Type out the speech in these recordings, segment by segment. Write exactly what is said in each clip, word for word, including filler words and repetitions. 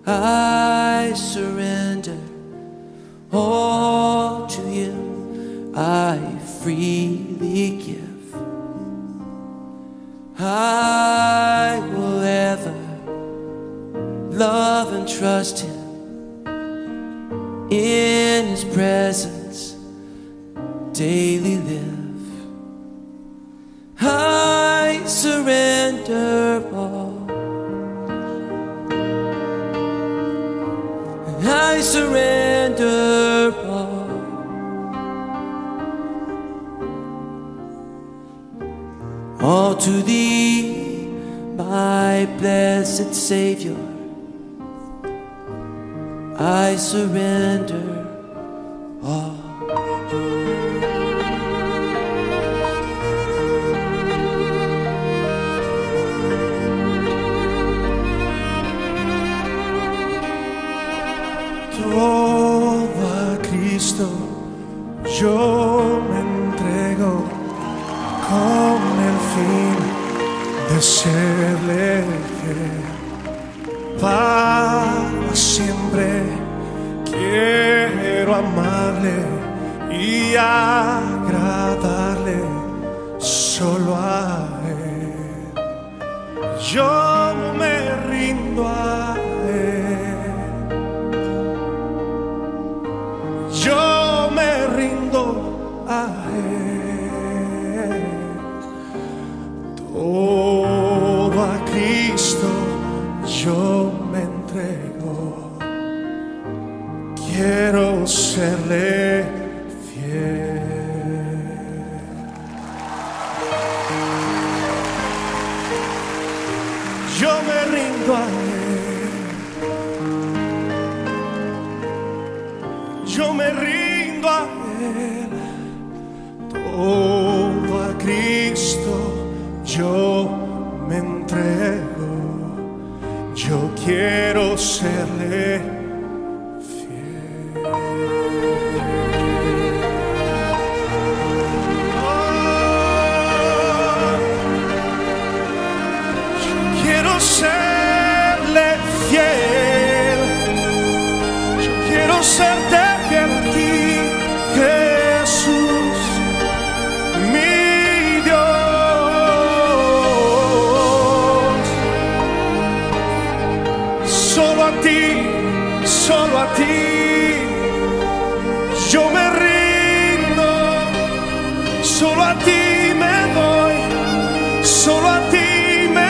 I surrender all to you, I freely give. I will ever love and trust Him, in His presence daily live. I surrender all. I surrender all. All to Thee, my blessed Savior, I surrender all. Todo a Cristo yo me entrego con el fin de serle fiel. Para siempre quiero amarle y agradarle solo a Él. Yo me rindo a Él. Yo me rindo a Él. Todo a Cristo yo me entrego. Quiero serle fiel. Yo me rindo a Él. Yo me rindo a Él. Todo a Cristo yo me entrego. Yo quiero serle fiel. Oh, yo quiero serle fiel. Yo quiero serte fiel a ti, Jesús, mi Dios. Solo a ti, solo a ti yo me rindo, solo a ti me doy, solo a ti me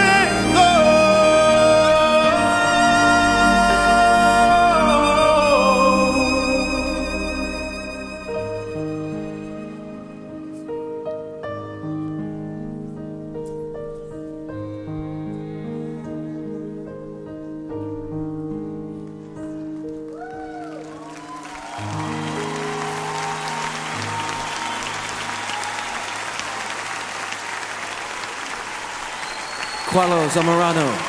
Qualo Zamorano.